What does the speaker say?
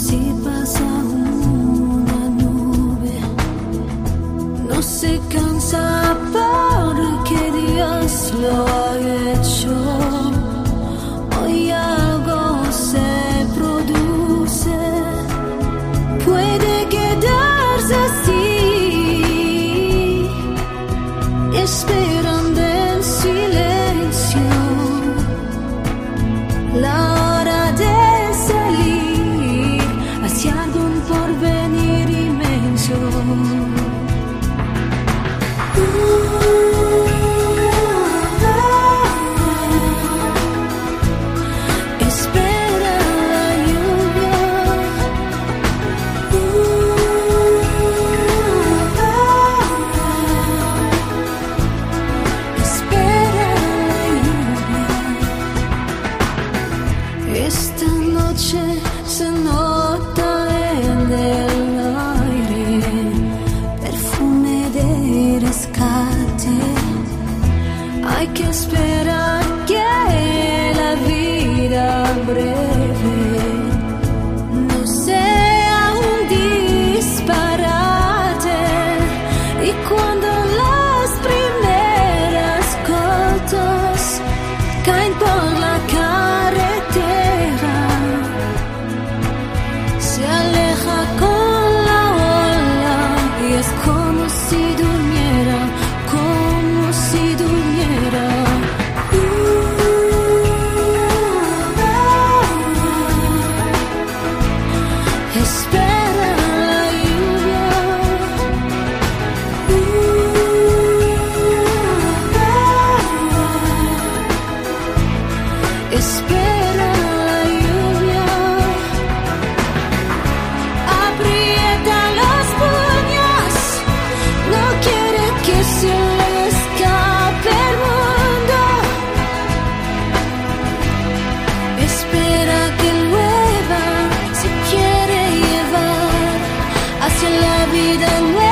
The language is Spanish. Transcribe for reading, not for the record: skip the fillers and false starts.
si pasa una nube, no se cansa porque Dios lo ha hecho. Hoy algo se produce, puede quedarse así, esperando en silencio la hora de salir hacia algún porvenir inmenso. Espera la lluvia. Espera la lluvia. Esta noche se nota en el aire perfume de rescate. Hay que esperar que la vida breve no sea un disparate, y cuando las primeras gotas caen por la carretera, se aleja con la ola y es como si durmiera, como si durmiera. Espera la lluvia. Espera la lluvia. Aprieta los puños, no quiere que se le escape el mundo. Espera que llueva, se quiere llevar hacia la vida nueva.